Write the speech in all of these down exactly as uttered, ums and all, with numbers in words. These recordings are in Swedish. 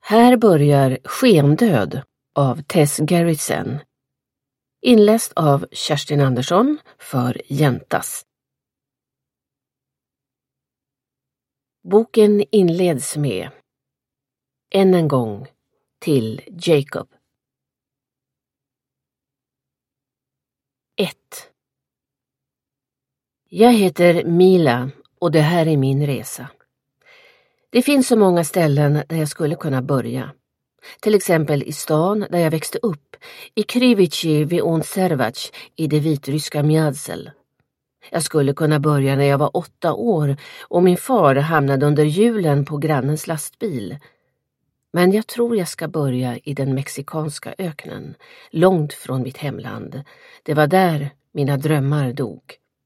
Här börjar Skendöd av Tess Gerritsen. Inläst av Kerstin Andersson för Jäntas. Boken inleds med än en gång till Jacob. ett. Jag heter Mila och det här är min resa. Det finns så många ställen där jag skulle kunna börja. Till exempel i stan där jag växte upp, i Krivici vid Onservac i det vitryska Mjadzel. Jag skulle kunna börja när jag var åtta år och min far hamnade under hjulen på grannens lastbil. Men jag tror jag ska börja i den mexikanska öknen, långt från mitt hemland. Det var där mina drömmar dog.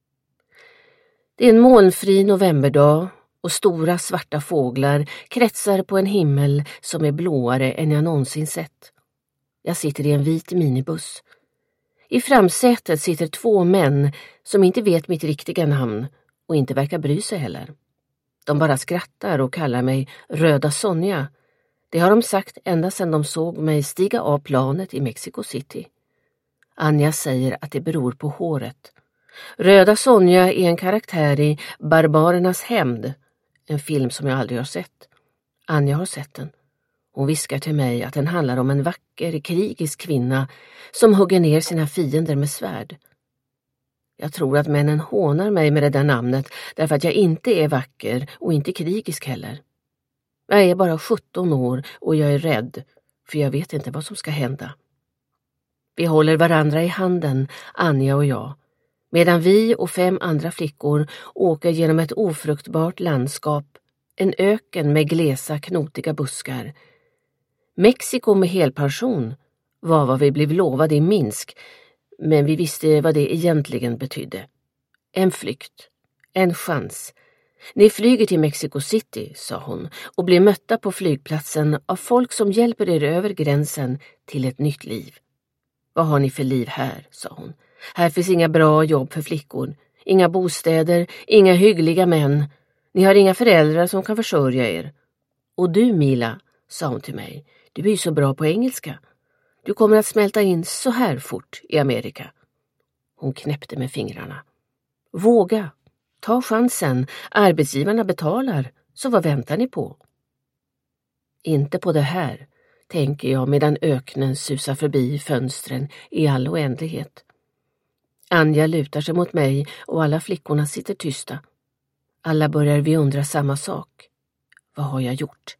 Det är en molnfri novemberdag och stora svarta fåglar kretsar på en himmel som är blåare än jag någonsin sett. Jag sitter i en vit minibuss. I framsätet sitter två män som inte vet mitt riktiga namn och inte verkar bry sig heller. De bara skrattar och kallar mig Röda Sonja. Det har de sagt ända sedan de såg mig stiga av planet i Mexico City. Anja säger att det beror på håret. Röda Sonja är en karaktär i Barbarernas hämnd, en film som jag aldrig har sett. Anja har sett den. Hon viskar till mig att den handlar om en vacker, krigisk kvinna som hugger ner sina fiender med svärd. Jag tror att männen hånar mig med det där namnet därför att jag inte är vacker och inte krigisk heller. Jag är bara sjutton år och jag är rädd, för jag vet inte vad som ska hända. Vi håller varandra i handen, Anja och jag, medan vi och fem andra flickor åker genom ett ofruktbart landskap, en öken med glesa, knotiga buskar. Mexiko med helpension var vad vi blev lovade i Minsk, men vi visste vad det egentligen betydde. En flykt, en chans. Ni flyger till Mexico City, sa hon, och blir mötta på flygplatsen av folk som hjälper er över gränsen till ett nytt liv. Vad har ni för liv här, sa hon. Här finns inga bra jobb för flickor, inga bostäder, inga hyggliga män. Ni har inga föräldrar som kan försörja er. Och du, Mila, sa hon till mig, du är ju så bra på engelska. Du kommer att smälta in så här fort i Amerika. Hon knäppte med fingrarna. Våga, ta chansen, arbetsgivarna betalar, så vad väntar ni på? Inte på det här, tänker jag medan öknen susar förbi fönstren i all oändlighet. Anja lutar sig mot mig och alla flickorna sitter tysta. Alla börjar vi undra samma sak. Vad har jag gjort?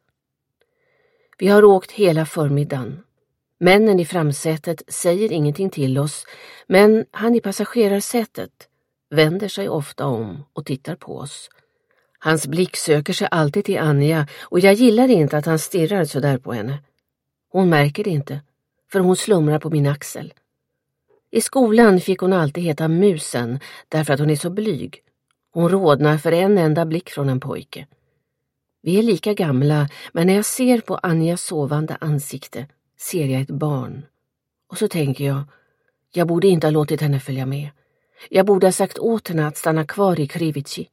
Vi har åkt hela förmiddagen. Männen i framsätet säger ingenting till oss, men han i passagerarsätet vänder sig ofta om och tittar på oss. Hans blick söker sig alltid till Anja och jag gillar inte att han stirrar så där på henne. Hon märker det inte, för hon slumrar på min axel. I skolan fick hon alltid heta Musen därför att hon är så blyg. Hon rodnar för en enda blick från en pojke. Vi är lika gamla, men när jag ser på Anjas sovande ansikte ser jag ett barn. Och så tänker jag, jag borde inte ha låtit henne följa med. Jag borde ha sagt åt henne att stanna kvar i Krivici.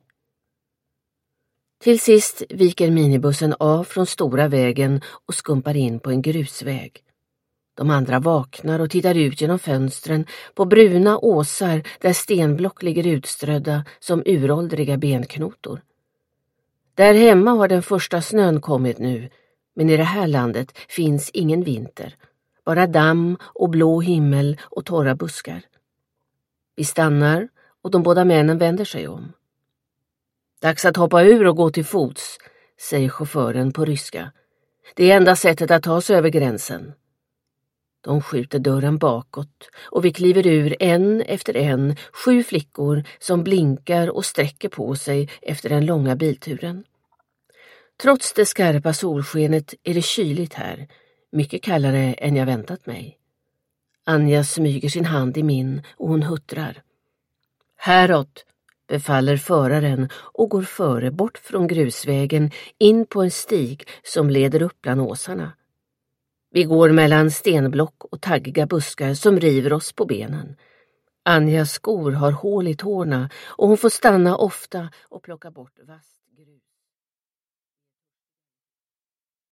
Till sist viker minibussen av från stora vägen och skumpar in på en grusväg. De andra vaknar och tittar ut genom fönstren på bruna åsar där stenblock ligger utströdda som uråldriga benknotor. Där hemma har den första snön kommit nu, men i det här landet finns ingen vinter. Bara damm och blå himmel och torra buskar. Vi stannar och de båda männen vänder sig om. Dags att hoppa ur och gå till fots, säger chauffören på ryska. Det är enda sättet att ta sig över gränsen. De skjuter dörren bakåt och vi kliver ur en efter en, sju flickor som blinkar och sträcker på sig efter den långa bilturen. Trots det skarpa solskenet är det kyligt här, mycket kallare än jag väntat mig. Anja smyger sin hand i min och hon huttrar. Häråt, befaller föraren och går före bort från grusvägen in på en stig som leder upp bland åsarna. Vi går mellan stenblock och taggiga buskar som river oss på benen. Anjas skor har hål i tårna och hon får stanna ofta och plocka bort vasst grus.